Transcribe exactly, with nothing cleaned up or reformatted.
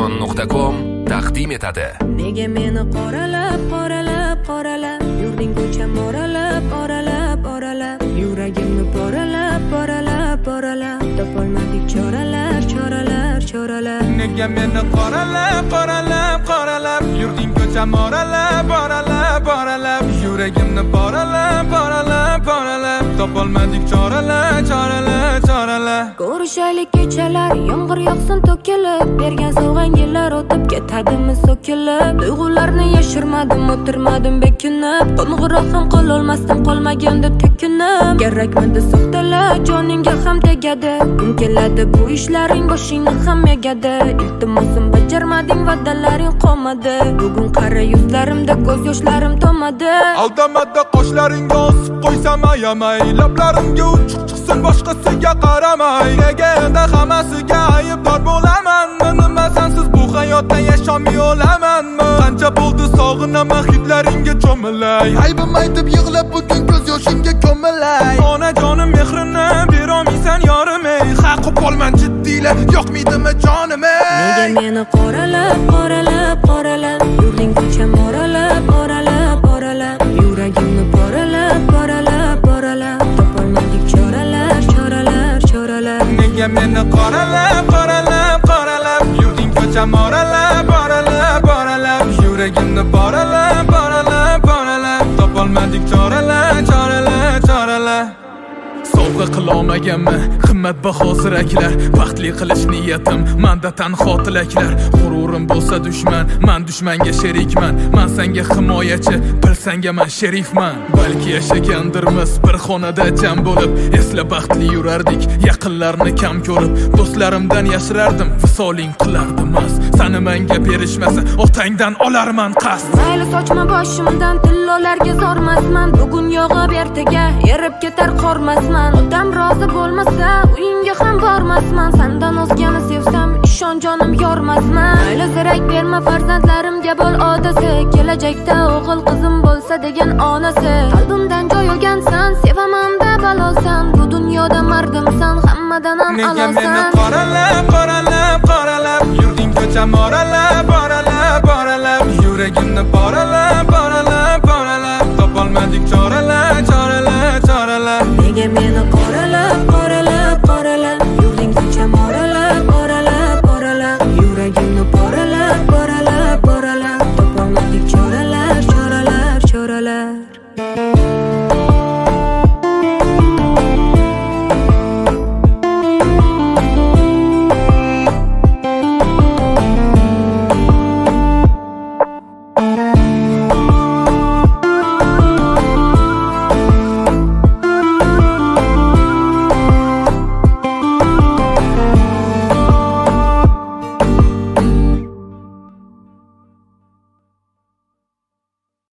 Arzon nuqta com taqdim etadi. Nega meni qoralab, qoralab, qoralab, yurding ko'cham oralab, oralab, oralab, yuragimni poralab, poralab, poralab, topolmadik choralar, choralar, choralar. Nega meni qoralab, qoralab, qoralab, yurding ko'cham oralab, oralab, oralab, yuragimni poralab, poralab, poralab, topolmadik choralar, choralar, choralar. Ko'rishaylik kechalar, yomg'ir yog'sin to'kilib, bergan sovg'ang yillar o'tib ketadimi so'kilib, tuyg'ularni yashirmadim, o'tirmadim bekinib, qo'ng'iroq ham qilolmasdim qolmaganda tekinib. Kerakmidi soxtalar, joningga ham tegadi, kun keladi bu ishlaring boshingni ham egadi. Iltimosim bajarmading, va'dalaring qolmadi, bugun qara yuzlarimda ko'z yoshlarim tomadi. Aldamada qoshlaringga osib qo'ysam ayamay, lablarimga uchuq chiqsin boshqasiga qaramay. Nega endi hammasiga aybdor bo'laman? Nima sensiz bu hayotda yashamay olamanmi? Qancha bo'ldi sog'inaman hidlaringga cho'milay, aybim aytib yig'lab bugun ko'z yoshingga ko'milay. Onajonim mehrini berolmaysan yorim ey, haqib qolman jiddiylar, yoqmaydimi jonim ey. Nega meni qoralab, qoralab, qoralab, yurding ko'cham oralab, oralab, oralab, yuragimni poralab, poralab, poralab, topolmadik choralar, choralar, choralar. Nega meni qoralab, qoralab, qoralab, yurding ko'cham oralab, oralab, oralab, yuragimni poralab, poralab, poralab, topolmadik choralar, choralar, choralar. Sovg'a qilolmaganman qimmatbaho ziraklar, baxtli qilish niyatim menda tanho tilaklar. G'ururim bo'lsa dushman, men dushmanga sherikman, men senga himoyachi, bilsanga men sherifman. Balki yashagandirmiz bir xonada jam bo'lib, esla baxtli yurardik, yaqinlarni kam ko'rib, do'stlarimdan yashirardim, visoling qilardim mas. Seni menga berishmasa otangdan olarman qasd. Mayli sochma boshimdan, tillolarga zormasman, bugun yog'ib ertaga erib ketar qormasman. Odam rozi bo'lmasa uyingga ham bormasman, sendan o'zgani sevsam ishon jonim yormasman. Mayli zirak berma farzandlarimga bo'l odasi, kelajakda o'g'il qizim bo'lsa degan onasi. Qalbimdan joy olgansan, sevaman-da balosan, bu dunyoda mardimsan, hammadan ham a'losan. Nega meni qoralab, qoralab, qoralab, yurding ko'cham oralab, oralab, oralab, yuragimni poralab, poralab, poralab, topolmadik choralar, choralar, choralar. Nega meni qoralab, qoralab, qoralab, yurding ko'cham oralab, oralab, oralab, yuragimni poralab, poralab, poralab, topolmadik choralar, choralar, choralar.